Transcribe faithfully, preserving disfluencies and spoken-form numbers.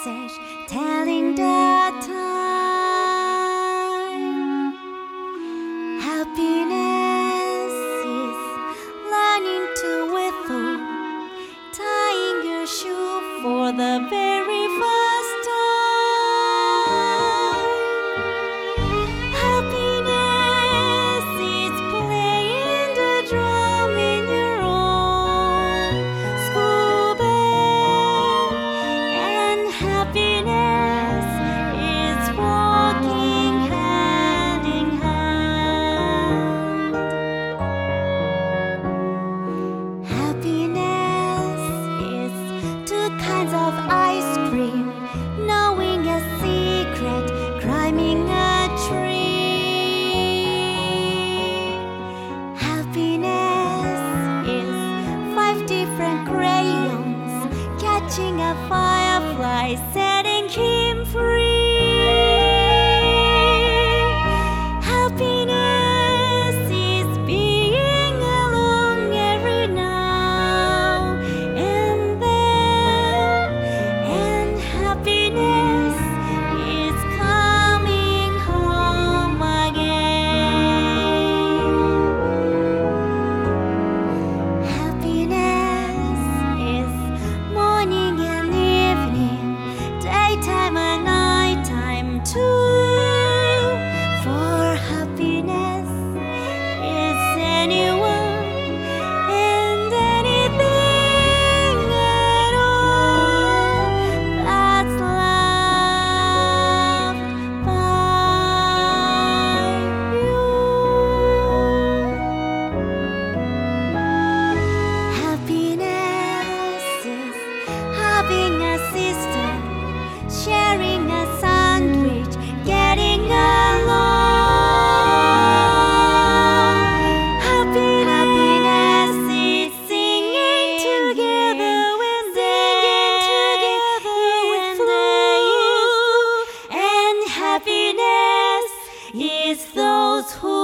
message telling the time. Happiness is learning to whistle, tying your shoe for the very first time. Happiness is playing the drum in your own school band, and happiness is walking hand in hand. Happiness is two kinds of ice cream, knowing a secret, climbing a tree. Happiness is five different crayons, catching a firefly, setting him free. Happiness is being alone every now and then, and happiness is coming home again. Happiness is morning and evening, daytime and nighttime too. For happiness is anyone and anything at all that's loved by you. Happiness is having a sister, sharing a sandwich, getting along. Happiness is singing together when singing together with you, and happiness is those who